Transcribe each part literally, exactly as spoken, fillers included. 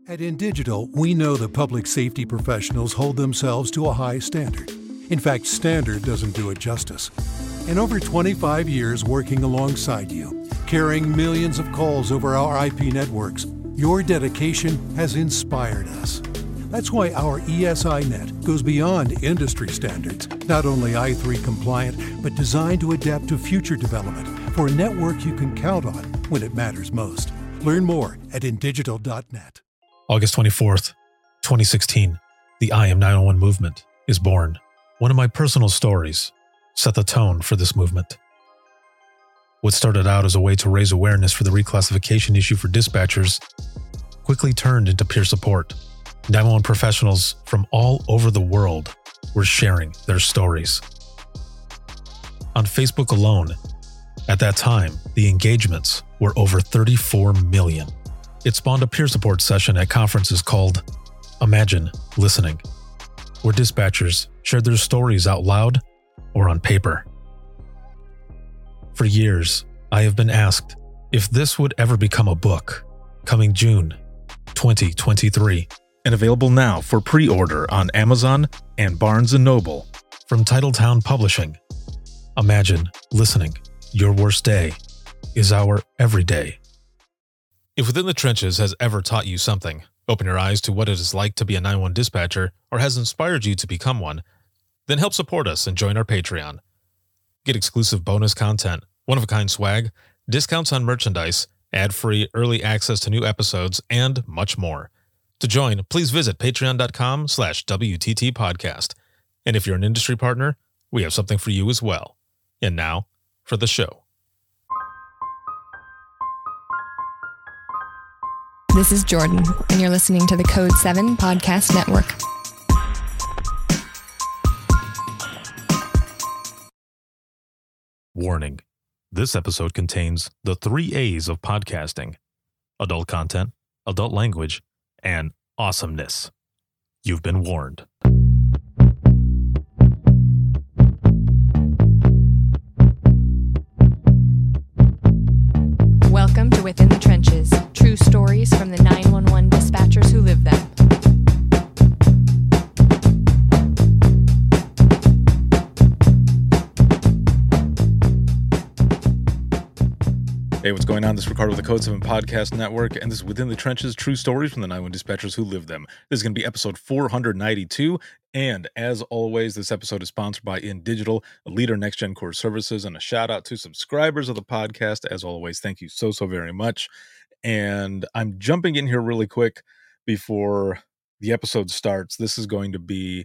At InDigital, we know the public safety professionals hold themselves to a high standard. In fact, standard doesn't do it justice. In over twenty-five years working alongside you, carrying millions of calls over our I P networks, your dedication has inspired us. That's why our E S I Net goes beyond industry standards, not only I three compliant, but designed to adapt to future development for a network you can count on when it matters most. Learn more at InDigital dot net. August twenty-fourth, twenty sixteen, the I am nine one one movement is born. One of my personal stories set the tone for this movement. What started out as a way to raise awareness for the reclassification issue for dispatchers quickly turned into peer support. nine one one professionals from all over the world were sharing their stories. On Facebook alone, at that time, the engagements were over thirty-four million. It spawned a peer support session at conferences called Imagine Listening, where dispatchers shared their stories out loud or on paper. For years, I have been asked if this would ever become a book, coming June twenty twenty-three, and available now for pre-order on Amazon and Barnes and Noble from Titletown Publishing. Imagine Listening. Your worst day is our everyday. If Within the Trenches has ever taught you something, open your eyes to what it is like to be a nine one one dispatcher, or has inspired you to become one, then help support us and join our Patreon. Get exclusive bonus content, one-of-a-kind swag, discounts on merchandise, ad-free early access to new episodes, and much more. To join, please visit patreon.com slash WTT podcast. And if you're an industry partner, we have something for you as well. And now, for the show. This is Jordan, and you're listening to the Code seven Podcast Network. Warning. This episode contains the three A's of podcasting: adult content, adult language, and awesomeness. You've been warned. Welcome to Within the Trenches, true stories from the nine one one dispatchers who live them. Hey, what's going on? This is Ricardo with the Code seven Podcast Network, and this is Within the Trenches, true stories from the nine one one dispatchers who live them. This is going to be episode four ninety-two, and as always, this episode is sponsored by InDigital, a leader in next-gen core services, and a shout-out to subscribers of the podcast. As always, thank you so, so very much. And I'm jumping in here really quick before the episode starts. This is going to be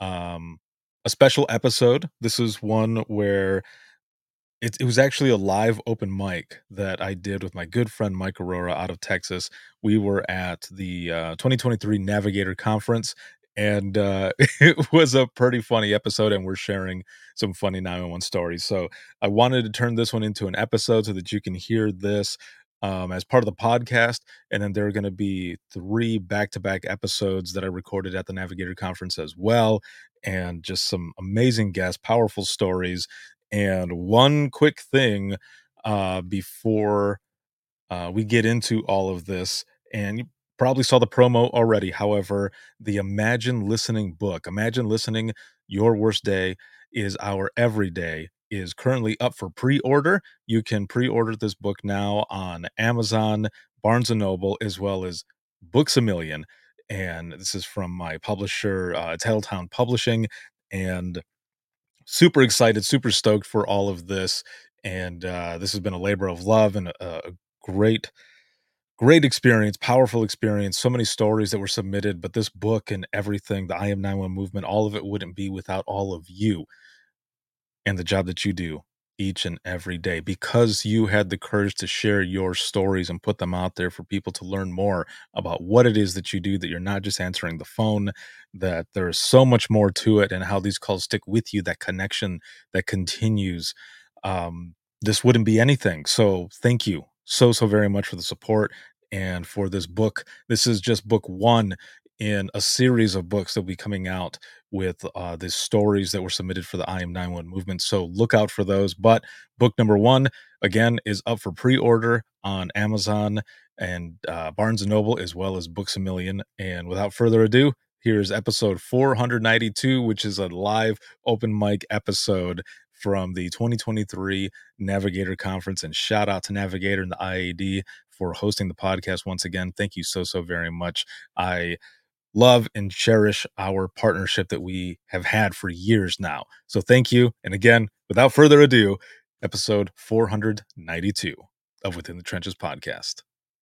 um, a special episode. This is one where It, it was actually a live open mic that I did with my good friend Mike Aurora out of Texas. We were at the uh, twenty twenty-three Navigator Conference, and uh, it was a pretty funny episode, and we're sharing some funny nine one one stories. So I wanted to turn this one into an episode so that you can hear this um, as part of the podcast, and then there are going to be three back-to-back episodes that I recorded at the Navigator Conference as well, and just some amazing guests, powerful stories. And one quick thing uh, before uh, we get into all of this, and you probably saw the promo already. However, the Imagine Listening book, Imagine Listening, Your Worst Day is Our Everyday, is currently up for pre-order. You can pre-order this book now on Amazon, Barnes and Noble, as well as Books A Million. And this is from my publisher, uh, Titletown Publishing, and super excited, super stoked for all of this. And uh, this has been a labor of love and a, a great, great experience, powerful experience. So many stories that were submitted, but this book and everything, the I Am nine one one movement, all of it wouldn't be without all of you and the job that you do each and every day, because you had the courage to share your stories and put them out there for people to learn more about what it is that you do, that you're not just answering the phone, that there is so much more to it, and how these calls stick with you, that connection that continues. Um, this wouldn't be anything. So thank you so, so very much for the support and for this book. This is just book one in a series of books that will be coming out with uh, the stories that were submitted for the I Am nine one one movement. So look out for those. But book number one, again, is up for pre-order on Amazon and uh, Barnes and Noble, as well as Books A Million. And without further ado, here's episode four ninety-two, which is a live open mic episode from the twenty twenty-three Navigator Conference. And shout out to Navigator and the I A D for hosting the podcast once again. Thank you so, so very much. I love and cherish our partnership that we have had for years now. So thank you. And again, without further ado, episode four ninety-two of Within the Trenches podcast.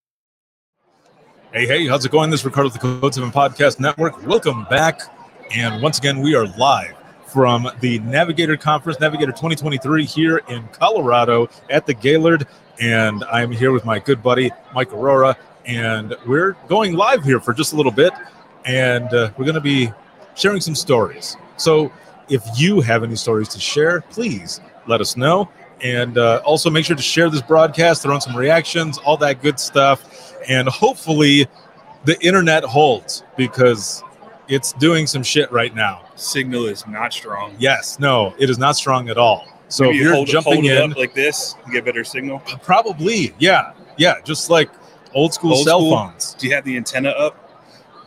Hey, hey, how's it going? This is Ricardo with the Code seven Podcast Network. Welcome back. And once again, we are live from the Navigator Conference, Navigator twenty twenty-three here in Colorado at the Gaylord. And I'm here with my good buddy, Mike Aurora. And we're going live here for just a little bit. And uh, we're going to be sharing some stories. So if you have any stories to share, please let us know. And uh, also make sure to share this broadcast, throw in some reactions, all that good stuff. And hopefully the internet holds, because it's doing some shit right now. Signal is not strong. Yes, no, it is not strong at all. So Maybe if you're hold, jumping hold it in up like this, you get better signal. Probably, yeah, yeah, just like old school Old cell school? phones. Do you have the antenna up?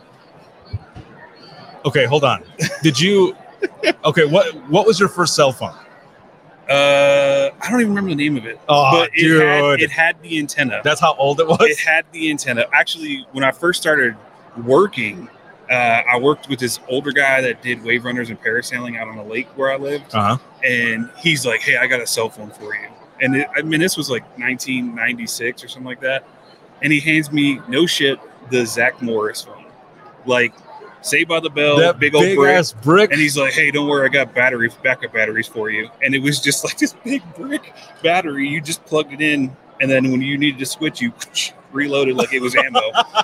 Okay, hold on. Did you? Okay, what what was your first cell phone? Uh, I don't even remember the name of it. Oh, but it dude. had, it had the antenna. That's how old it was? It had the antenna. Actually, when I first started working, uh, I worked with this older guy that did wave runners and parasailing out on a lake where I lived. Uh-huh. And he's like, "Hey, I got a cell phone for you." And it, I mean, this was like nineteen ninety-six or something like that. And he hands me, no shit, the Zach Morris phone. Like, Saved by the Bell, That big old big brick. ass brick. And he's like, "Hey, don't worry, I got battery backup batteries for you." And it was just like this big brick battery. You just plugged it in, and then when you needed to switch, you reloaded like it was ammo.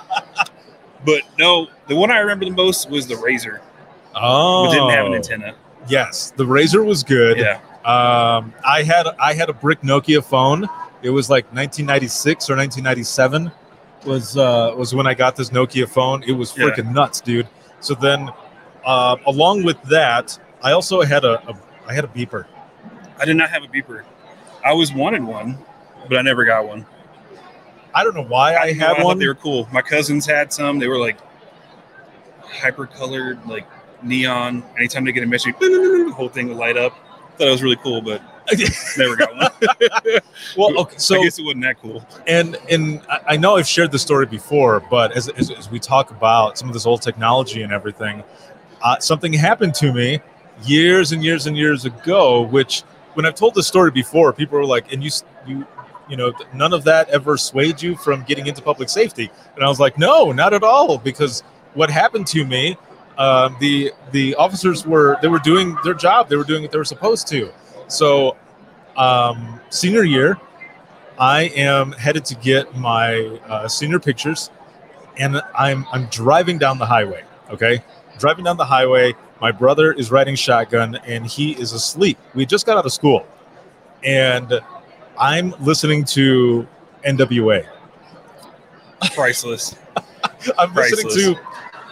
But no, the one I remember the most was the Razor. Oh, It didn't have an antenna. Yes, the Razor was good. Yeah. Um, I had I had a brick Nokia phone. It was like nineteen ninety-six or nineteen ninety-seven was uh, was when I got this Nokia phone. It was freaking Yeah. nuts, dude. So then, uh, along with that, I also had a, a I had a beeper. I did not have a beeper. I was wanted one, but I never got one. I don't know why I, I had thought one. They were cool. My cousins had some. They were like hyper colored, like neon. Anytime they get a message, the whole thing would light up. Thought it was really cool, but never got one. Well, okay, so I guess it wasn't that cool. And and I- I know I've shared this story before, but as, as, as we talk about some of this old technology and everything, uh, something happened to me years and years and years ago, which when I've told this story before, people were like, and you, you, you know, none of that ever swayed you from getting into public safety. And I was like, no, not at all. Because what happened to me, um, the, the officers were, they were doing their job. They were doing what they were supposed to. So um, senior year, I am headed to get my uh, senior pictures, and I'm I'm driving down the highway. Okay, driving down the highway. My brother is riding shotgun, and he is asleep. We just got out of school, and I'm listening to N W A. Priceless. I'm Priceless. listening to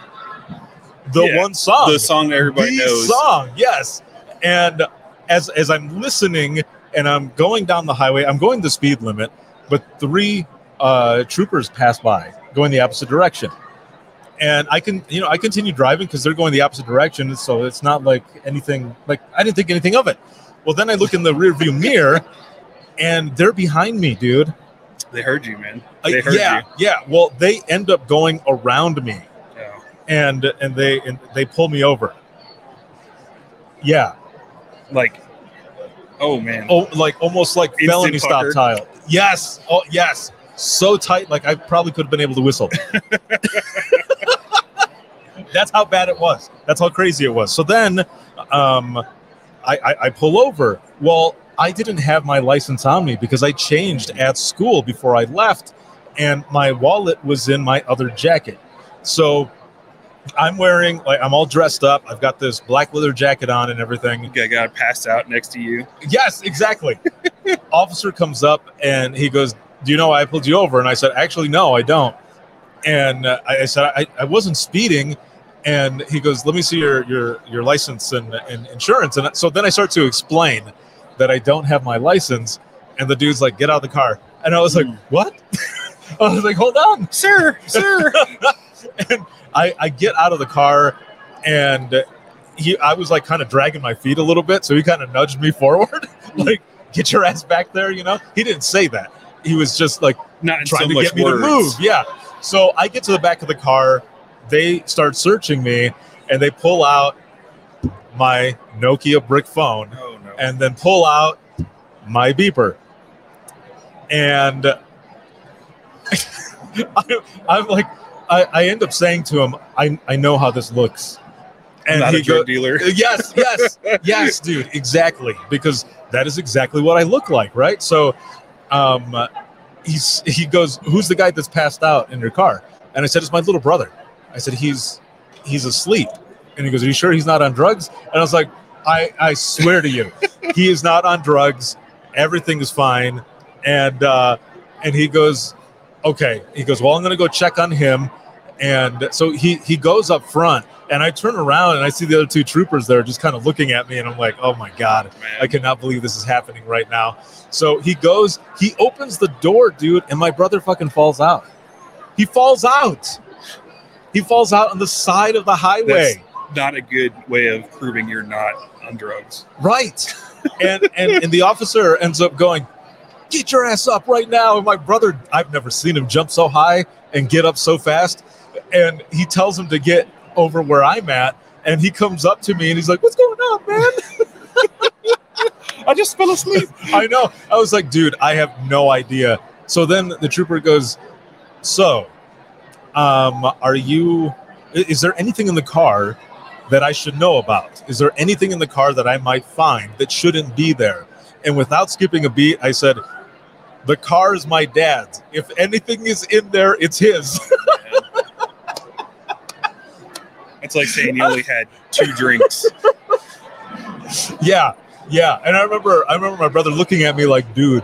the Yeah, one song, The song that everybody the knows. song, yes. And as as I'm listening and I'm going down the highway, I'm going the speed limit, but three uh, troopers pass by, going the opposite direction. And I can, you know, I continue driving because they're going the opposite direction, so it's not like anything. Like I didn't think anything of it. Well, then I look in the rearview mirror, and they're behind me, dude. They heard you, man. Uh, They heard yeah, you. yeah. Well, they end up going around me, Yeah. and and they and they pull me over. Yeah. Like, oh man. Oh, like almost like Instant felony stop pucker. tile. Yes. Oh, yes. So tight, like I probably could have been able to whistle. That's how bad it was. That's how crazy it was. So then, um, I, I, I pull over. Well, I didn't have my license on me because I changed at school before I left, and my wallet was in my other jacket. So I'm wearing, like, I'm all dressed up. I've got this black leather jacket on and everything. Guy got passed out next to you. Yes, exactly. Officer comes up and he goes, "Do you know why I pulled you over?" And I said, "Actually, no, I don't." And uh, I, I said, I, I wasn't speeding. And he goes, "Let me see your your your license and, and insurance." And so then I start to explain that I don't have my license. And the dude's like, "Get out of the car." And I was like, Hmm. "What?" I was like, hold on, sir, sir. And I, I get out of the car, and he, I was like kind of dragging my feet a little bit, so he kind of nudged me forward, like, get your ass back there, you know? He didn't say that. He was just like Not in trying so to much get me words. to move. Yeah. So I get to the back of the car, they start searching me, and they pull out my Nokia brick phone Oh no. and then pull out my beeper. And I, I'm like, I, I end up saying to him, I, I know how this looks. I'm not he a drug go- dealer. Yes, yes, yes, dude, exactly. Because that is exactly what I look like, right? So um, he's he goes, who's the guy that's passed out in your car? And I said, it's my little brother. I said, he's he's asleep. And he goes, are you sure he's not on drugs? And I was like, I, I swear to you, he is not on drugs. Everything is fine. And uh, and he goes, okay. He goes, well, I'm going to go check on him. And so he, he goes up front, and I turn around and I see the other two troopers there just kind of looking at me. And I'm like, oh my God, Man. I cannot believe this is happening right now. So he goes, he opens the door, dude, and my brother fucking falls out. He falls out. He falls out on the side of the highway. That's not a good way of proving you're not on drugs. Right. And, and and the officer ends up going, get your ass up right now. And my brother, I've never seen him jump so high and get up so fast. And he tells him to get over where I'm at. And he comes up to me and he's like, what's going on, man? I just fell asleep. I know. I was like, dude, I have no idea. So then the trooper goes, so, um, are you, is there anything in the car that I should know about? Is there anything in the car that I might find that shouldn't be there? And without skipping a beat, I said, the car is my dad's. If anything is in there, it's his. It's like saying you only had two drinks. Yeah, yeah. And I remember, I remember my brother looking at me like, dude.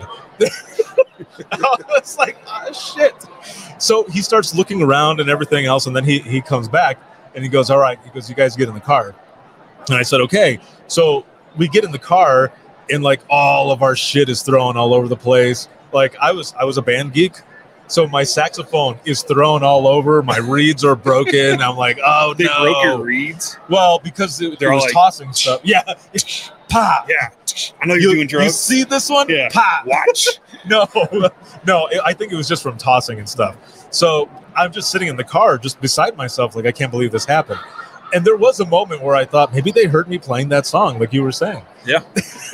I was like, ah, shit. So he starts looking around and everything else, and then he he comes back and he goes, all right. He goes, you guys get in the car. And I said, okay. So we get in the car, and like all of our shit is thrown all over the place. Like I was, I was a band geek. So my saxophone is thrown all over. My reeds are broken. I'm like, oh They no. broke your reeds. Well, because it, They're it all was like- tossing stuff. Yeah. Pop. Yeah. I know you're You, doing you drugs. see this one? Yeah. Pop. Watch. No, no. it- I think it was just from tossing and stuff. So I'm just sitting in the car, just beside myself, like I can't believe this happened. And there was a moment where I thought maybe they heard me playing that song, like you were saying. Yeah.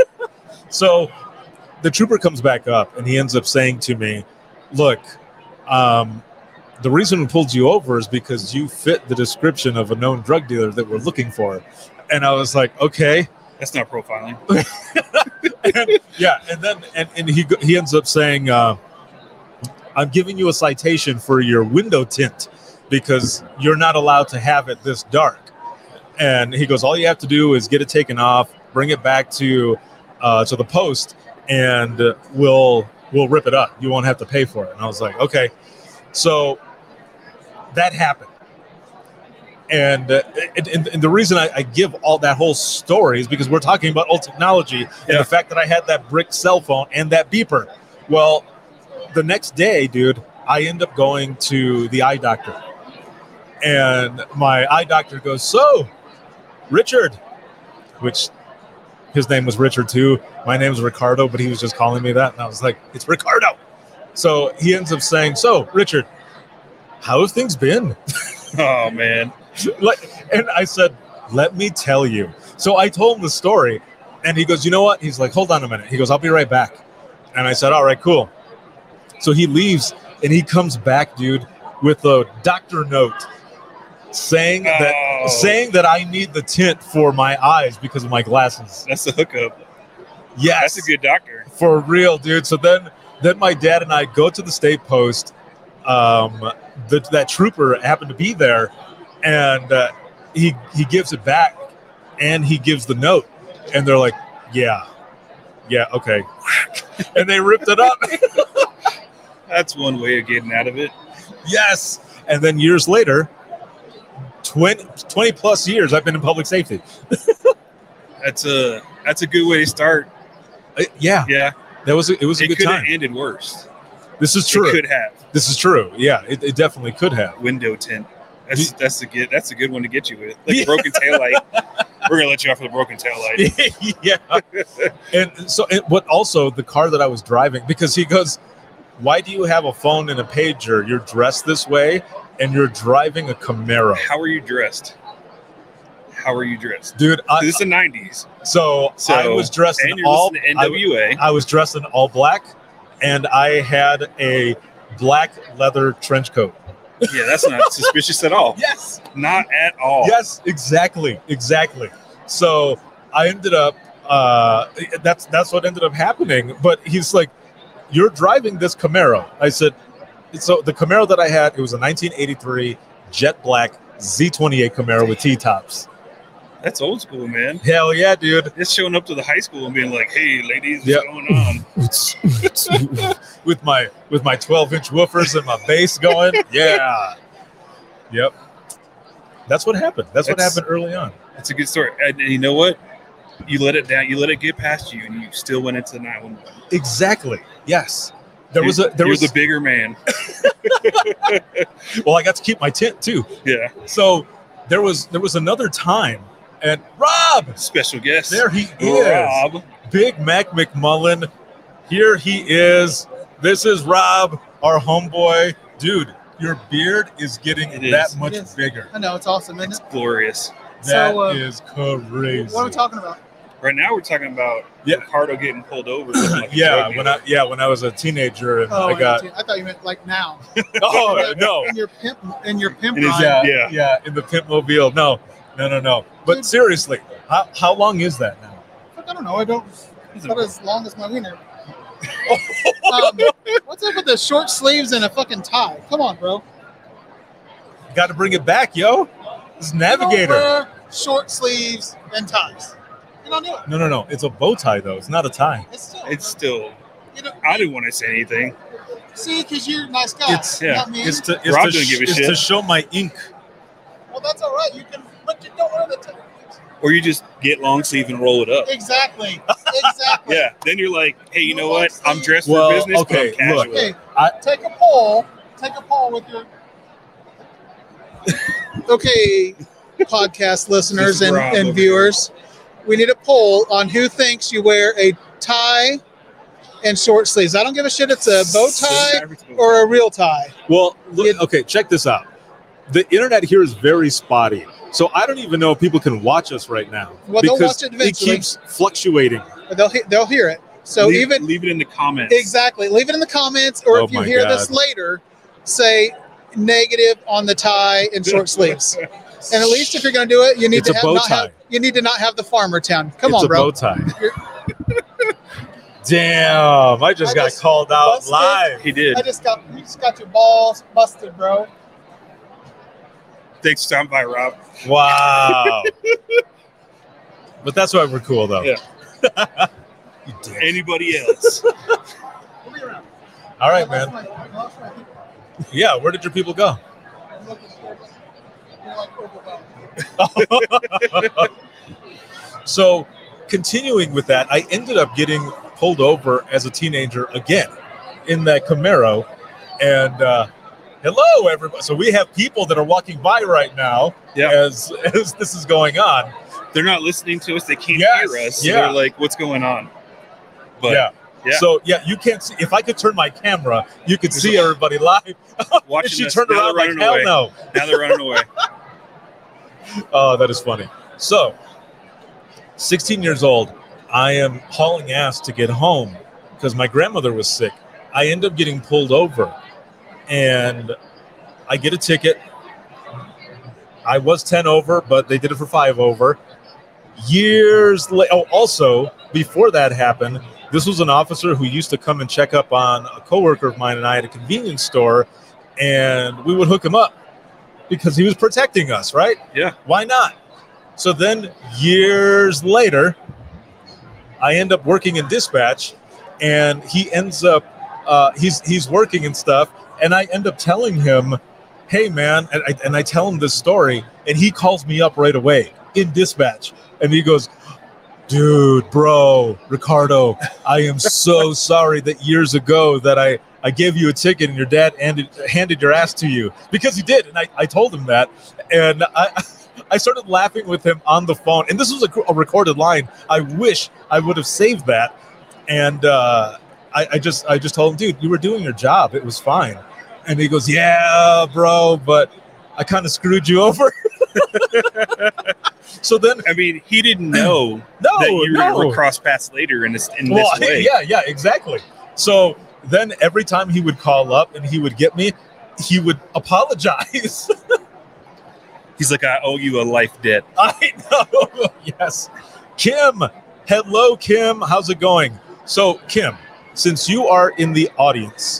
So the trooper comes back up, and he ends up saying to me, "Look, um, the reason we pulled you over is because you fit the description of a known drug dealer that we're looking for." And I was like, "Okay." That's not profiling. And, yeah, and then and, and he go- he ends up saying, uh, "I'm giving you a citation for your window tint because you're not allowed to have it this dark." And he goes, "All you have to do is get it taken off, bring it back to uh, to the post, and uh, we'll we'll rip it up. You won't have to pay for it." And I was like, "Okay." So that happened. And, uh, and, and the reason I, I give all that whole story is because we're talking about old technology and Yeah. the fact that I had that brick cell phone and that beeper. Well, the next day, dude, I end up going to the eye doctor. And my eye doctor goes, "So, Richard," which his name was Richard too. My name is Ricardo, but he was just calling me that. And I was like, "It's Ricardo." So he ends up saying, "So, Richard, how have things been?" Oh man. Like, and I said, "Let me tell you." So I told him the story, and he goes, "You know what?" He's like, "Hold on a minute." He goes, "I'll be right back." And I said, "All right, cool." So he leaves, and he comes back, dude, with a doctor note saying that Oh. saying that I need the tint for my eyes because of my glasses. That's the hookup. Yes, That's a good doctor. for real, dude. So then, then my dad and I go to the state post. Um, the, that trooper happened to be there, and uh, he he gives it back, and he gives the note, and they're like, "Yeah, yeah, okay," and they ripped it up. That's one way of getting out of it. Yes, and then years later, twenty, twenty plus years, I've been in public safety. That's a that's a good way to start. Uh, yeah, Yeah. that was a, it was a It good could time. have ended worse. This is true. It could have This is true. Yeah, it, it definitely could have. window tint. That's You- that's a good that's a good one to get you with. Like Yeah. a broken taillight. We're gonna let you off with a broken taillight. Yeah. And so, and what also the car that I was driving, because he goes, why do you have a phone and a pager? You're dressed this way and you're driving a Camaro. How are you dressed? How are you dressed? Dude, I, This is the nineties. so, So I was dressed and in you're all listening to I, N W A. I was dressed in all black and I had a black leather trench coat. Yeah, that's not suspicious at all. Yes. Not at all. Yes, exactly, exactly. So I ended up. Uh, that's that's what ended up happening. But he's like, "You're driving this Camaro." I said, "So the Camaro that I had, it was a nineteen eighty-three jet black Z twenty-eight Camaro with T-tops." That's old school, man. Hell yeah, dude! It's showing up to the high school and being like, "Hey, ladies, what's Yeah. going on?" with my with my twelve-inch woofers and my bass going. Yeah. Yep. That's what happened. That's, what That's- happened early on. It's a good story. And, and you know what? You let it down. You let it get past you, and you still went into the nine one one. Exactly. Yes. There was a there You're was the bigger man. well, I got to keep my tint too. Yeah. So there was there was another time, and Rob, Special guest. there he is, Rob. Big Mac McMullen. Here he is. This is Rob, our homeboy, dude. Your beard is getting It is. that much It is. bigger. I know, it's awesome, isn't it? Glorious. That So, uh, is crazy. What are we talking about? Right now, we're talking about Yeah. Ricardo getting pulled over. looking like a yeah, drug when I dealer. yeah when I was a teenager and Oh, I got I thought you meant like now. oh no In your pimp, in your pimp In his- ride. yeah, Yeah. yeah in the pimp mobile. No, no, no, no. But Dude. seriously, how how long is that now? I don't know. I don't. He's It's not a- as long as my wiener. um, what's up with the short sleeves and a fucking tie? Come on, bro. Got to bring it back, yo. This is You don't Navigator. wear short sleeves and ties. You don't do it. No, no, no. It's a bow tie though. It's not a tie. It's still. It's still. you know, I didn't want to say anything. see, because you're a nice guy. It's- yeah, Not me. It's to it's, Rob to, doesn't sh- give a it's shit. to show my ink. Well, that's all right. You can, but you don't wear the tie. Or you just get long sleeve and roll it up. Exactly. Exactly. Yeah. Then you're like, hey, you know what? I'm dressed Well, for business, okay, but I'm casual. Okay. I- take a poll. Take a poll with your. Okay, podcast listeners This is and, Rob and over viewers, we need a poll on who thinks you wear a tie and short sleeves. I don't give a shit. It's a bow tie or a real tie. Well, look, It- okay, check this out. The internet here is very spotty, so I don't even know if people can watch us right now Well, they'll because watch it eventually. keeps fluctuating. They'll he- they'll hear it. So leave, even leave it in the comments. exactly, leave it in the comments, or Oh if you my hear God. this later, say negative on the tie and short sleeves. And at least if you're going to do it, you need It's to a have bow not tie. have you need to not have the farmer town. Come it's on, a bro. bow tie. Damn, I just I got just called out busted. live. He did. I just got you just got your balls busted, bro. Thanks for stopping by, Rob. Wow. But that's why we're cool, though. Yeah. You dick. Anybody else? We'll be around. All right, I lost man. my- I lost my people. Yeah, where did your people go? I'm looking for them. They're like overwhelmed. So, continuing with that, I ended up getting pulled over as a teenager again in that Camaro. And uh, hello, everybody. So, we have people that are walking by right now Yeah. as, as this is going on. They're not listening to us. They can't Yes, hear us. So yeah. they're like, what's going on? But yeah. yeah. So, yeah, you can't see. If I could turn my camera, you could see everybody live. And watching she this, turned now around they're like, running hell away. no. Now they're running away. Oh, that is funny. So, sixteen years old, I am hauling ass to get home because my grandmother was sick. I end up getting pulled over and I get a ticket. I was ten over, but they did it for five over. Years later, oh, also, before that happened, this was an officer who used to come and check up on a coworker of mine and I at a convenience store, and we would hook him up because he was protecting us, right? Yeah. Why not? So then years later, I end up working in dispatch, and he ends up uh, he's he's working and stuff, and I end up telling him, "Hey, man," and I, and I tell him this story, and he calls me up right away in dispatch, and he goes, "Dude, bro, Ricardo, I am so sorry that years ago that I I I gave you a ticket and your dad handed, handed your ass to you because he did. And I, I told him that. And I, I started laughing with him on the phone. And this was a, a recorded line. I wish I would have saved that. And uh, I, I just I just told him, dude, you were doing your job. It was fine. And he goes, yeah, bro, but I kind of screwed you over. So then, I mean, he didn't know no, that you no. were going to cross paths later in this, in well, this way. Yeah, yeah, exactly. So then every time he would call up and he would get me, he would apologize. He's like, I owe you a life debt. I know. Yes. Kim. Hello, Kim. How's it going? So, Kim, since you are in the audience,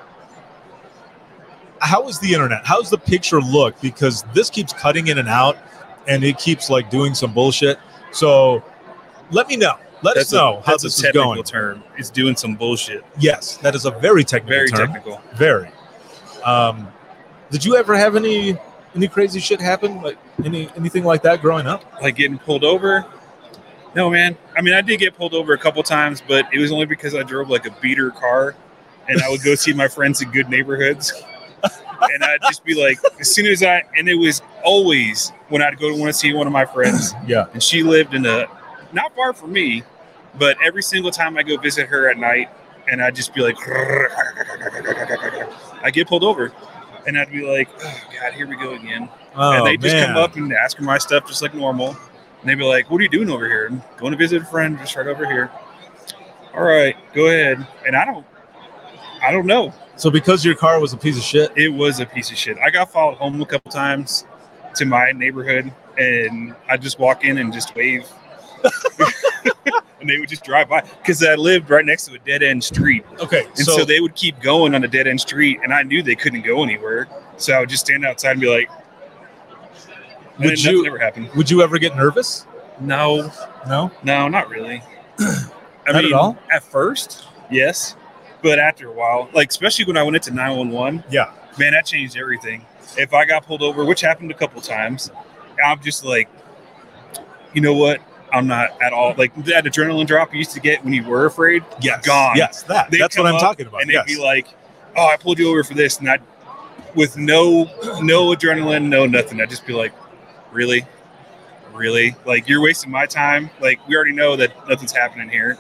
how is the internet? How's the picture look? Because this keeps cutting in and out, and it keeps like doing some bullshit. So, let me know. Let That's us know a, how that's this a is technical going. term. It's doing some bullshit. Yes, that is a very technical Very term. technical. Very. Um, did you ever have any any crazy shit happen? Like any anything like that growing up? Like getting pulled over? No, man. I mean, I did get pulled over a couple times, but it was only because I drove like a beater car, and I would go see my friends in good neighborhoods. And I'd just be like, as soon as I, and it was always when I'd go to want to see one of my friends. Yeah. And she lived in a, not far from me, but every single time I go visit her at night, and I'd just be like, I get pulled over. And I'd be like, oh, God, here we go again. Oh, and they just man. come up and ask her my stuff just like normal. And they'd be like, what are you doing over here? I'm going to visit a friend just right over here. All right, go ahead. And I don't, I don't know. So because your car was a piece of shit? It was a piece of shit. I got followed home a couple times to my neighborhood, and I'd just walk in and just wave. And they would just drive by because I lived right next to a dead end street. Okay. And so, so they would keep going on a dead end street, and I knew they couldn't go anywhere. So I would just stand outside and be like, and would then you nothing ever happened. Would you ever get nervous? No, No? no, not really. I Not mean, at all? At first, yes. But after a while, like especially when I went into nine one one, Yeah. man, that changed everything. If I got pulled over, which happened a couple times, I'm just like, you know what? I'm not at all like that adrenaline drop you used to get when you were afraid. Yes. Gone. Yes, that. They'd That's what come I'm up talking about. And they'd Yes. be like, "Oh, I pulled you over for this," and I, with no, no adrenaline, no nothing. I'd just be like, "Really, really? Like you're wasting my time? Like we already know that nothing's happening here."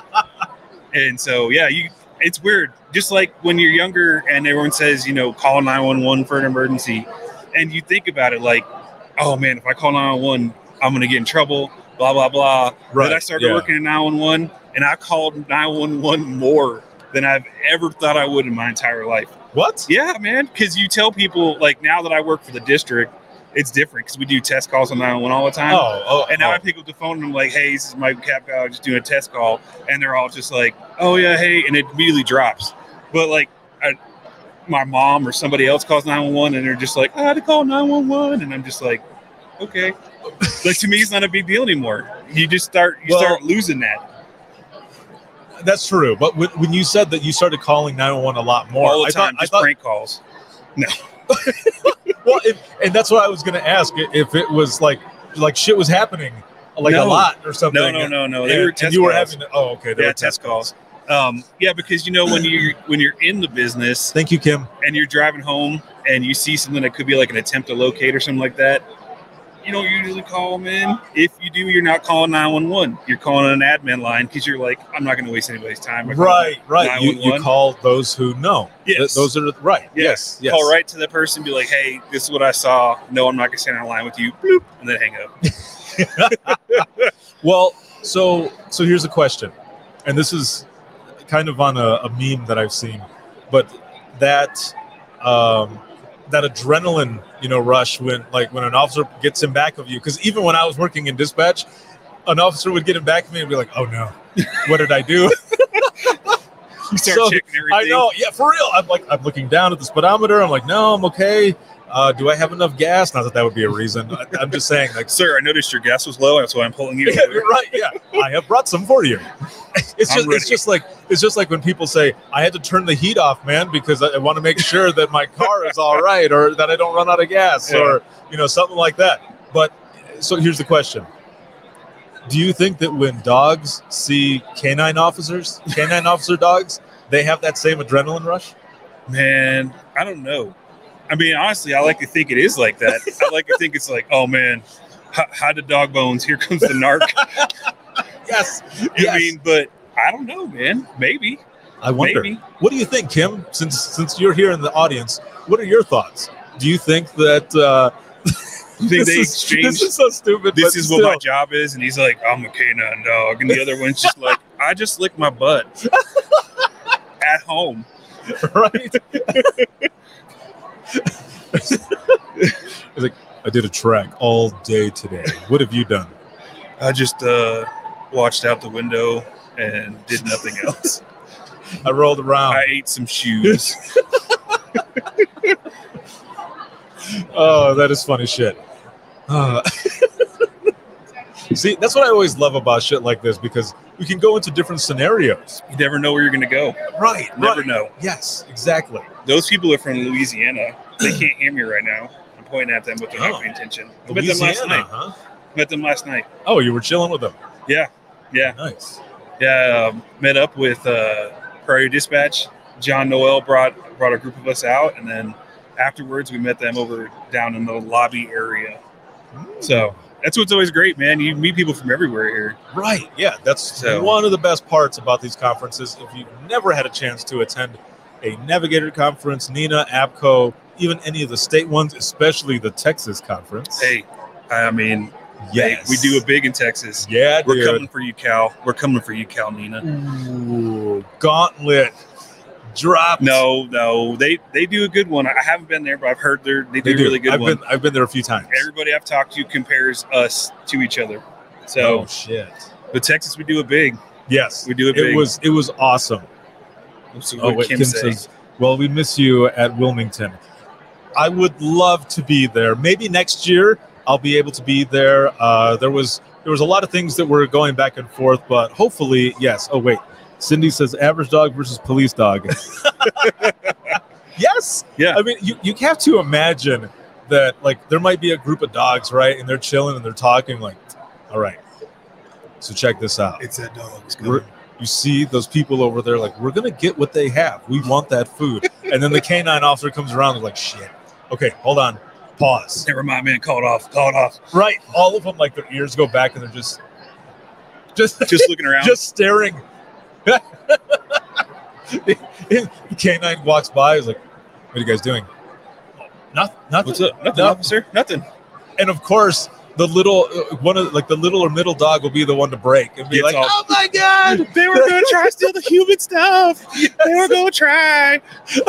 And so, yeah, you. It's weird. Just like when you're younger and everyone says, you know, call nine one one for an emergency, and you think about it like, "Oh man, if I call nine one one, I'm gonna get in trouble." Blah, blah, blah. Right, Then I started yeah. working at nine one one, and I called nine one one more than I've ever thought I would in my entire life. What? Yeah, man, because you tell people, like, now that I work for the district, it's different because we do test calls on nine one one all the time. Oh, oh, And now oh. I pick up the phone and I'm like, hey, this is Michael Capcow, just doing a test call. And they're all just like, oh, yeah, hey. And it immediately drops. But, like, I, my mom or somebody else calls nine one one and they're just like, I had to call nine one one. And I'm just like, okay. Like to me, it's not a big deal anymore. You just start, you Well, start losing that That's true. But when, when you said that you started calling nine one one a lot more, all the I time. thought, just I thought, prank calls. No, well, if, and that's what I was going to ask. If it was like like shit was happening, like No. a lot or something. no, no, no, no. They And- were and test you were calls. having. Oh, okay. They Yeah, were test calls. Um, yeah, because you know when you when you're in the business Thank you, Kim. and you're driving home and you see something that could be like an attempt to locate or something like that, you don't usually call them in. If you do, you're not calling nine one one. You're calling an admin line because you're like, I'm not going to waste anybody's time. by calling Right, right. You, you nine one one. call those who know. Yes. Th- those are the, right. Yes. Yes. Call right to the person, be like, hey, this is what I saw. No, I'm not going to stand on a line with you. Bloop, and then hang up. Well, so so here's a question, and this is kind of on a, a meme that I've seen, but that um, that adrenaline, you know, rush when like when an officer gets in back of you, because even when I was working in dispatch, an officer would get in back of me and be like, "Oh no, what did I do?" You start So, checking everything. I know, yeah, for real. I'm like, I'm looking down at the speedometer. I'm like, no, I'm okay. Uh, do I have enough gas? Not that that would be a reason. I, I'm just saying, like, Sir, I noticed your gas was low. That's why I'm pulling you. yeah, you're right. Yeah, I have brought some for you. It's I'm just, ready. it's just like, it's just like when people say, I had to turn the heat off, man, because I, I want to make sure that my car is all right, or that I don't run out of gas, Yeah. or you know, something like that. But so here's the question: do you think that when dogs see canine officers, canine officer dogs, they have that same adrenaline rush? Man, I don't know. I mean, honestly, I like to think it is like that. I like to think it's like, oh man, h- hide the dog bones. Here comes the narc. Yes. You know yes. what I mean, but I don't know, man. Maybe. I wonder. Maybe. What do you think, Kim? Since since you're here in the audience, what are your thoughts? Do you think that uh, You think this they is- exchange? This is so stupid. This but is still. what my job is, and he's like, I'm a canine dog, and the other one's just like, I just licked my butt at home. Right? It's like, I did a track all day today. What have you done? I just uh, watched out the window and did nothing else. I rolled around. I ate some shoes. Oh, that is funny shit. Uh, see, that's what I always love about shit like this, because we can go into different scenarios. You never know where you're going to go. Right. Never right. know. Yes, exactly. Those people are from Louisiana. They can't hear me right now. I'm pointing at them, but they're Oh. not paying attention. I met them last Louisiana, night. huh? Met them last night. Oh, you were chilling with them. Yeah. Yeah. Nice. Yeah. Um, met up with uh, Prairie Dispatch. John Noel brought brought a group of us out, and then afterwards we met them over down in the lobby area. So that's what's always great, man. You meet people from everywhere here. Right. Yeah, that's So- one of the best parts about these conferences. If you've never had a chance to attend a Navigator conference, NENA, APCO, even any of the state ones, especially the Texas conference. Hey, I mean, yes. hey, we do it big in Texas. Yeah, We're dude. coming for you, Cal. We're coming for you, Cal Nina. Ooh, gauntlet dropped. No, no, they they do a good one. I haven't been there, but I've heard they're, they do they a do. really good I've one. been I've been there a few times. Everybody I've talked to compares us to each other. So, oh shit. but Texas, we do it big. Yes, We do it It big. was it was awesome. So Oh what wait, Kim, Kim say? says, "Well, we miss you at Wilmington. I would love to be there. Maybe next year I'll be able to be there. Uh, there was there was a lot of things that were going back and forth, but hopefully, yes. Oh wait, Cindy says average dog versus police dog. Yes. Yeah. I mean, you, you have to imagine that like there might be a group of dogs, right? And they're chilling and they're talking like, all right, so check this out. It's that dog. It's We're, you see those people over there, like, we're going to get what they have. We want that food. And then the canine officer comes around and like, shit. Okay, hold on. Pause. Never mind, man. Call it off. Call it off. Right. All of them, like, their ears go back and they're just, just, Just looking around. just staring. The canine walks by. He's like, what are you guys doing? Nothing. Nothing. What's up? Nothing, No. officer. Nothing. And of course, the little uh, one of like the little or middle dog will be the one to break and be Gets like, all- "Oh my god, They were gonna try to steal the human stuff. They were gonna try.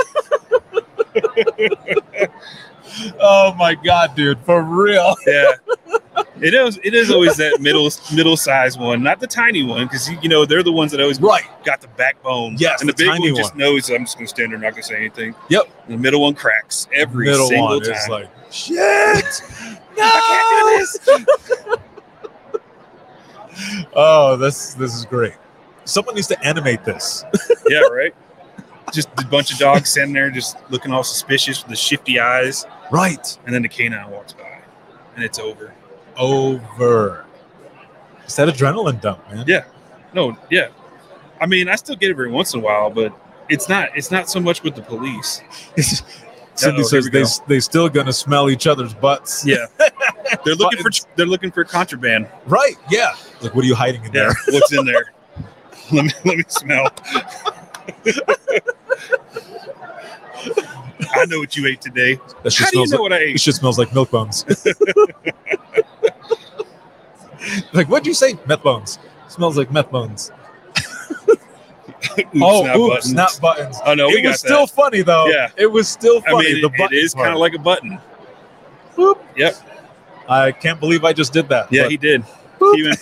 oh my god, dude, for real." Yeah. It is. It is always that middle middle sized one, not the tiny one, because you know they're the ones that always Right. got the backbone. Yes, and the, the big tiny one just one. knows I'm just gonna stand there, not gonna say anything. Yep. The middle one cracks every Middle single one time. is like, shit. No. I can't do this. Oh, this this is great. Someone needs to animate this. Yeah, right. Just a bunch of dogs sitting there, just looking all suspicious with the shifty eyes, Right. and then the canine walks by, and it's over. Over. It's that adrenaline dump, man. Yeah. No, yeah. I mean, I still get it every once in a while, but it's not. It's not so much with the police. Cindy Uh-oh, says here they we they still gonna smell each other's butts. Yeah, they're looking for Buttons. they're looking for contraband. Right. Yeah. Like, what are you hiding in Yeah, there? what's in there? let me let me smell. I know what you ate today. That How shit do you smells know like what I ate? this shit smells like milk bones. Like, what'd you say? Meth bones. Smells like meth bones. Oops, oh, not oops, buttons. not buttons. Oh no, we it got was still that. funny though. Yeah. It was still I funny. mean, the it, it button is kind part. of like a button. Boop. Yep. I can't believe I just did that. Yeah, but- he did. Boop. He went,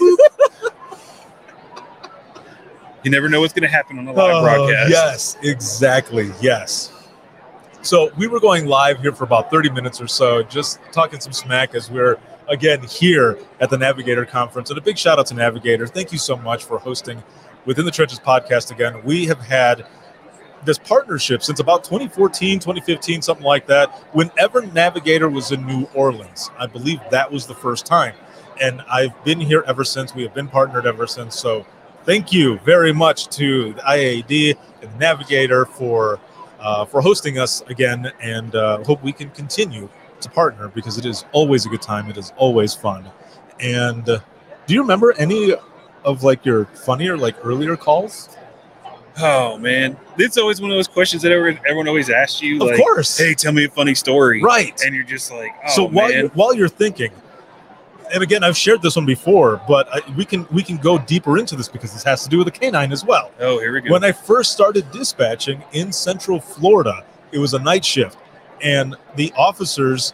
you never know what's going to happen on a live Oh, broadcast. Yes, exactly. Yes. So we were going live here for about thirty minutes or so, just talking some smack as we're again here at the Navigator Conference. And a big shout out to Navigator. Thank you so much for hosting Within the Trenches podcast again. We have had this partnership since about twenty fourteen, twenty fifteen, something like that. Whenever Navigator was in New Orleans, I believe that was the first time. And I've been here ever since. We have been partnered ever since. So thank you very much to the I A D and the Navigator for uh, for hosting us again, and uh, hope we can continue to partner because it is always a good time. It is always fun. And uh, do you remember any of like your funnier, like earlier calls? Oh man, it's always one of those questions that everyone, everyone always asks you. Of like, course. Hey, tell me a funny story. Right. And you're just like, oh so while man. you're, while you're thinking, and again, I've shared this one before, but I, we can we can go deeper into this because this has to do with the canine as well. Oh, here we go. When I first started dispatching in Central Florida, it was a night shift, and the officers,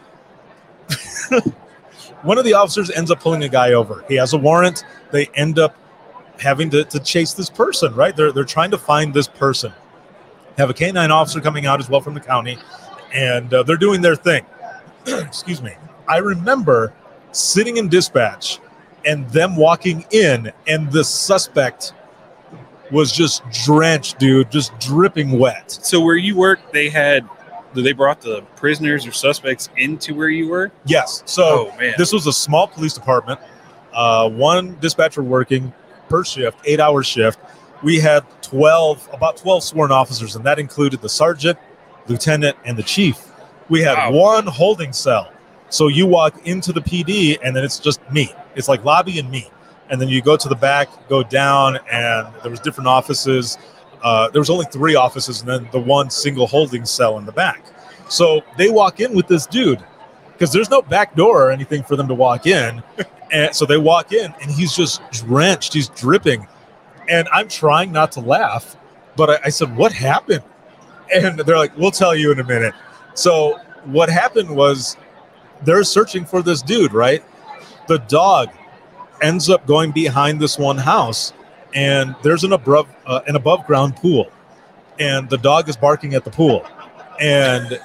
one of the officers ends up pulling a guy over. He has a warrant. They end up having to, to chase this person, right? They're they're trying to find this person. Have a canine officer coming out as well from the county, and uh, they're doing their thing. Excuse me. I remember sitting in dispatch and them walking in, and the suspect was just drenched, dude, just dripping wet. So where you work, they had, they brought the prisoners or suspects into where you were? Yes. So oh, man. This was a small police department, uh, one dispatcher working per shift, eight-hour shift. We had twelve, about twelve sworn officers, and that included the sergeant, lieutenant, and the chief. We had Wow. one holding cell. So you walk into the P D, and then it's just me. It's like lobby and me. And then you go to the back, go down, and there was different offices. Uh, there was only three offices, and then the one single holding cell in the back. So they walk in with this dude, because there's no back door or anything for them to walk in. And so they walk in, and he's just drenched. He's dripping. And I'm trying not to laugh, but I, I said, what happened? And they're like, we'll tell you in a minute. So what happened was they're searching for this dude, right? The dog ends up going behind this one house, and there's an above, uh, an above ground pool. And the dog is barking at the pool. And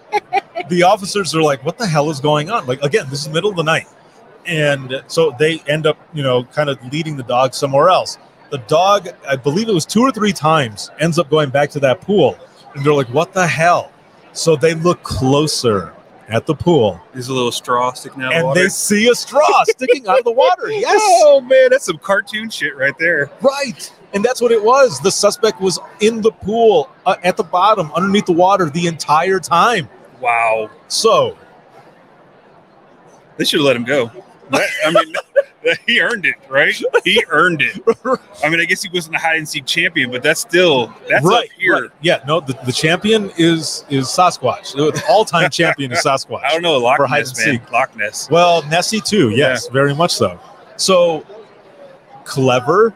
the officers are like, what the hell is going on? Like, again, this is the middle of the night. And so they end up, you know, kind of leading the dog somewhere else. The dog, I believe it was two or three times, ends up going back to that pool. And they're like, what the hell? So they look closer at the pool. There's a little straw sticking out of And the water. they see a straw sticking out of the water. Yes. Oh, man, that's some cartoon shit right there. Right. And that's what it was. The suspect was in the pool uh, at the bottom, underneath the water the entire time. Wow. So They should have let him go. That, I mean, he earned it, right? He earned it. I mean, I guess he wasn't a hide and seek champion, but that's still that's right, up here. right. Yeah, no, the, the champion is is Sasquatch. The all-time champion is Sasquatch. I don't know, Loch For hide Ness, and man. seek. Loch Ness. Well, Nessie too. Yes, very much so. So, clever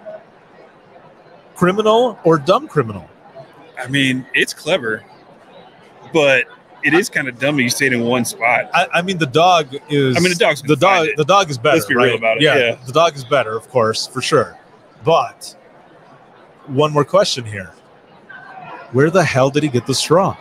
criminal or dumb criminal? I mean, it's clever, but it is kind of dumb that you stayed in one spot. I, I mean, the dog is. I mean, the dog's the gonna dog. find it. The dog is better. Let's be right? real about it, Yeah, yeah. the dog is better, of course, for sure. But one more question here: where the hell did he get the straw?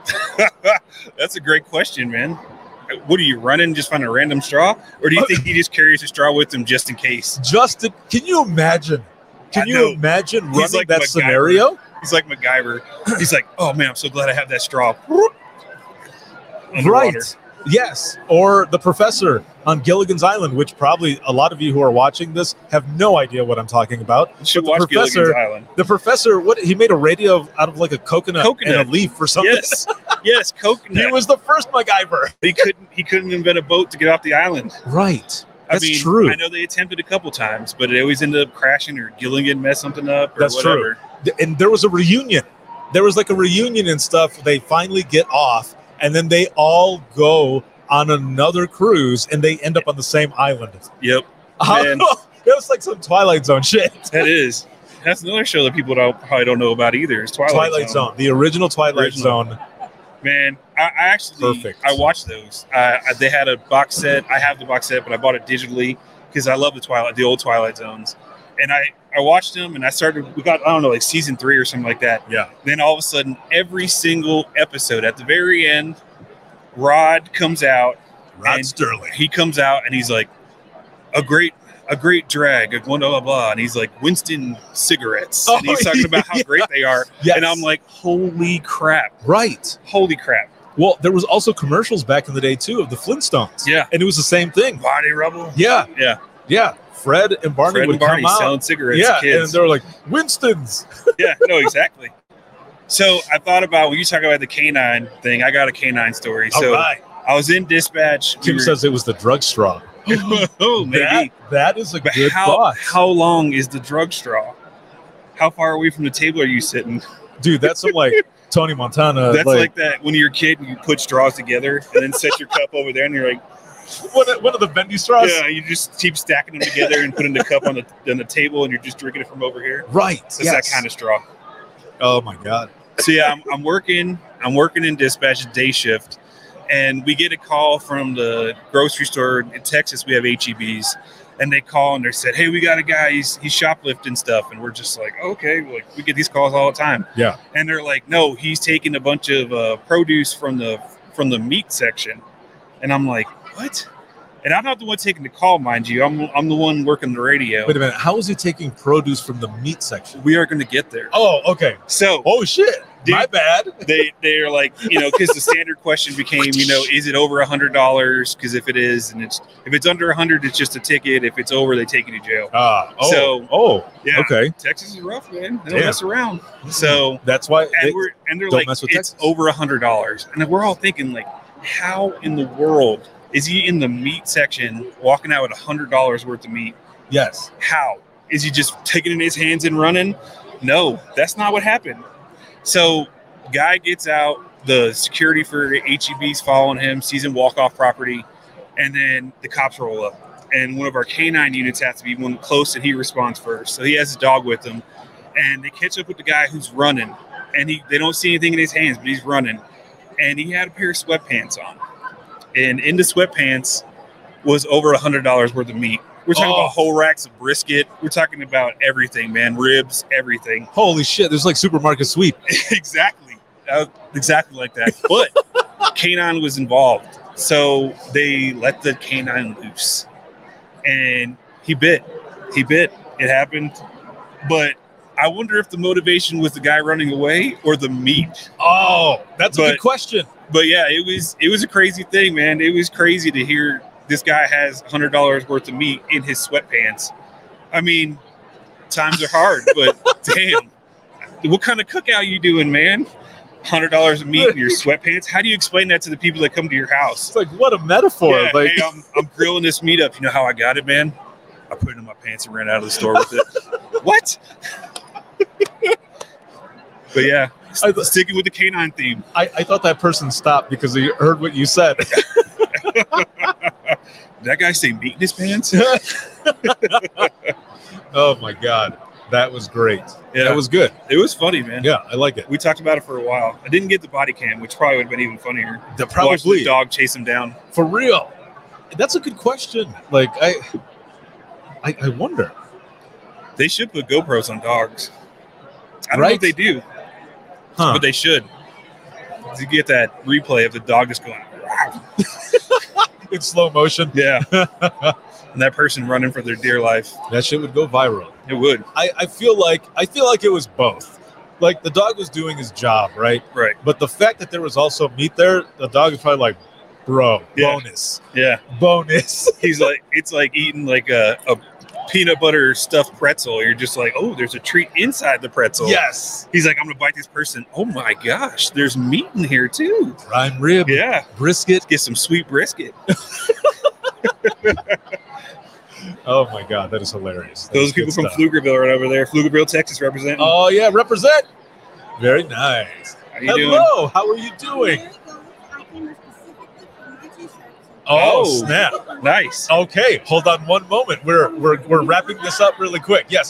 That's a great question, man. What are you running? Just find a random straw, or do you think he just carries a straw with him just in case? Just to, can you imagine? Can I you know. imagine He's running like that MacGyver. scenario? He's like MacGyver. He's like, oh man, I'm so glad I have that straw. Underwater. Right. Yes. Or the professor on Gilligan's Island, which probably a lot of you who are watching this have no idea what I'm talking about. You should But the watch professor, Gilligan's Island. The professor, what he made a radio out of like a coconut, Coconut. and a leaf or something. Yes, yes, coconut. He was the first MacGyver. he couldn't. He couldn't invent a boat to get off the island. Right. That's I mean, true. I know they attempted a couple times, but it always ended up crashing or Gilligan messed something up or That's whatever. true. And there was a reunion. There was like a reunion and stuff. They finally get off, and then they all go on another cruise, and they end up on the same island. Yep, I Man. don't know. It was like some Twilight Zone shit. that is. That's another show that people don't probably don't know about either. Is Twilight, Twilight Zone. The original Twilight Original. Zone. Man, I, I actually Perfect. I watched those. Uh, I- they had a box set. I have the box set, but I bought it digitally because I love the Twilight, the old Twilight Zones. And I, I watched them, and I started. We got I don't know like season three or something like that. Yeah. Then all of a sudden, every single episode at the very end, Rod comes out. Rod And Sterling. He comes out and he's like, a great, a great drag, a blah blah blah, and he's like Winston cigarettes, and he's Oh, talking about how yeah. great they are. Yes. And I'm like, holy crap, Right. holy crap, Well, there was also commercials back in the day too of the Flintstones. Yeah. And it was the same thing. body rubble. Yeah. Yeah. Yeah, Fred and Barney Fred would and Barney come out. selling cigarettes Yeah, to kids. and they're like, Winston's. Yeah, no, exactly. So I thought about when you talk about the canine thing, I got a canine story. All So right. I was in dispatch. Kim we were- says it was the drug straw. oh, maybe. That, that is a But good how, thought. how long is the drug straw? How far away from the table are you sitting? Dude, that's some like Tony Montana. That's like, like, that when you're a kid and you put straws together and then set your cup over there and you're like, one of, one of the bendy straws. yeah, you just keep stacking them together and putting the cup on the on the table and you're just drinking it from over here. Right. It's yes. that kind of straw. Oh my God. So yeah, I'm, I'm working. I'm working in dispatch day shift, and we get a call from the grocery store in Texas. We have H E Bs, and they call and they said, "Hey, we got a guy. He's he's shoplifting stuff," and we're just like, "Okay." Like we get these calls all the time. Yeah. And they're like, "No, he's taking a bunch of uh, produce from the from the meat section," and I'm like, "What?" And I'm not the one taking the call, mind you. I'm I'm the one working the radio. Wait a minute. How is he taking produce from the meat section? We are going to get there. Oh, okay. So Oh shit. Dude. My bad. they they're like, you know, because the standard question became, you know, is it over a hundred dollars? Because if it is, and it's if it's under a hundred, it's just a ticket. If it's over, they take you to jail. Ah. Oh. So- oh. Yeah, Okay. Texas is rough, man. They Damn. don't mess around. So That's why. and they- we're and they're don't like, mess with it's Texas. over a hundred dollars, and then we're all thinking like, how in the world is he in the meat section walking out with a hundred dollars worth of meat? yes. How is he just taking it in his hands and running? No, that's not what happened. So guy gets out, the security for H E B's following him, sees him walk off property, and then the cops roll up. And one of our canine units has to be one close, and he responds first. So he has his dog with him, and they catch up with the guy who's running, and he they don't see anything in his hands, but he's running, and he had a pair of sweatpants on, and in the sweatpants was over a hundred dollars worth of meat. We're talking Oh. about whole racks of brisket. We're talking about everything, man. Ribs, everything. Holy shit. There's like supermarket sweep. exactly. Uh, exactly like that. But canine was involved. So they let the canine loose. And he bit. He bit. It happened. But I wonder if the motivation was the guy running away or the meat. Oh, that's a But- good question. But yeah, it was it was a crazy thing, man. It was crazy to hear this guy has a hundred dollars worth of meat in his sweatpants. I mean, times are hard, but damn, what kind of cookout you doing, man? Hundred dollars of meat in your sweatpants. How do you explain that to the people that come to your house? It's like, what a metaphor. Yeah, like, hey, I'm, I'm grilling this meat up. You know how I got it, man? I put it in my pants and ran out of the store with it. What? But yeah, I th- sticking with the canine theme. I, I thought that person stopped because he heard what you said. Did that guy say meat in his pants? Oh my God. That was great. Yeah. That was good. It was funny, man. Yeah, I like it. We talked about it for a while. I didn't get the body cam, which probably would have been even funnier. The, Watch probably the dog chase him down. for real. That's a good question. Like I, I, I wonder. They should put GoPros on dogs. I don't know Right. if they do, Huh. but they should. To get that replay of the dog just going, "Wow." In slow motion. Yeah. And that person running for their dear life. That shit would go viral. It would. I, I feel like I feel like it was both. Like the dog was doing his job, right? Right. But the fact that there was also meat there, the dog is probably like, bro, Yeah. bonus. Yeah. Bonus. He's like, it's like eating like a, a peanut butter stuffed pretzel. You're just like, oh, there's a treat inside the pretzel. Yes. He's like, I'm gonna bite this person. Oh my gosh, there's meat in here too. Prime rib. Yeah, Brisket. get some sweet brisket. Oh my God, that is hilarious. That Those is people good from stuff. Pflugerville right over there. Pflugerville, Texas, representing. Oh yeah, represent. Very nice. How you doing? Hello, how are you doing? Oh, Oh. snap. Nice. Okay, hold on one moment. We're we're we're wrapping this up really quick. Yes.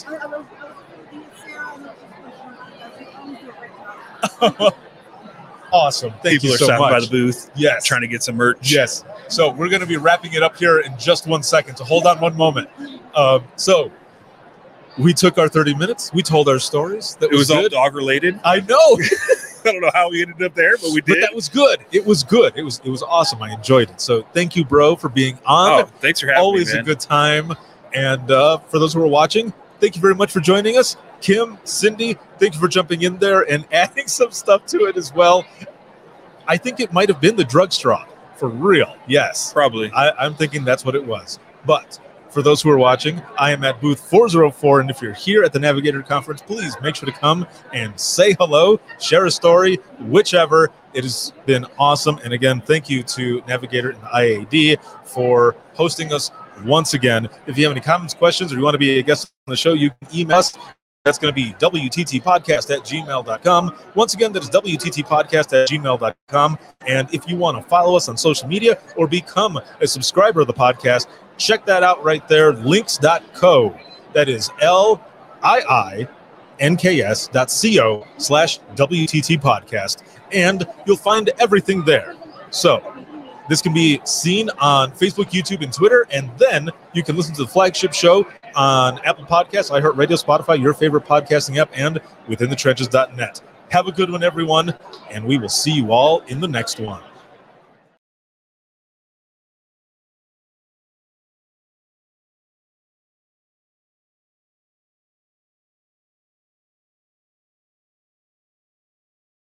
Awesome. Thank People you are so stopping by much. the booth, Yes. trying to get some merch. Yes. So we're going to be wrapping it up here in just one second. So hold on one moment. Um, so we took our thirty minutes. We told our stories. That It was all good. dog related. I know, I don't know how we ended up there, but we but did. that was good. It was good. It was it was awesome. I enjoyed it. So thank you, bro, for being on. oh, thanks for having Always me, man. a good time. And uh, for those who are watching, thank you very much for joining us. Kim, Cindy, thank you for jumping in there and adding some stuff to it as well. I think it might have been the drug straw. For real. Yes. Probably. I, I'm thinking that's what it was. But for those who are watching, I am at booth four oh four, and if you're here at the Navigator Conference, please make sure to come and say hello, share a story, whichever. It has been awesome. And again, thank you to Navigator and the I A D for hosting us once again. If you have any comments, questions, or you want to be a guest on the show, you can email us. That's going to be W T T podcast at gmail dot com. Once again, that is W T T podcast at gmail dot com. And if you want to follow us on social media or become a subscriber of the podcast, check that out right there, links dot co. That is L I I N K S dot co slash W T T podcast. And you'll find everything there. So this can be seen on Facebook, YouTube, and Twitter, and then you can listen to the flagship show on Apple Podcasts, iHeartRadio, Spotify, your favorite podcasting app, and within the trenches dot net. Have a good one, everyone, and we will see you all in the next one.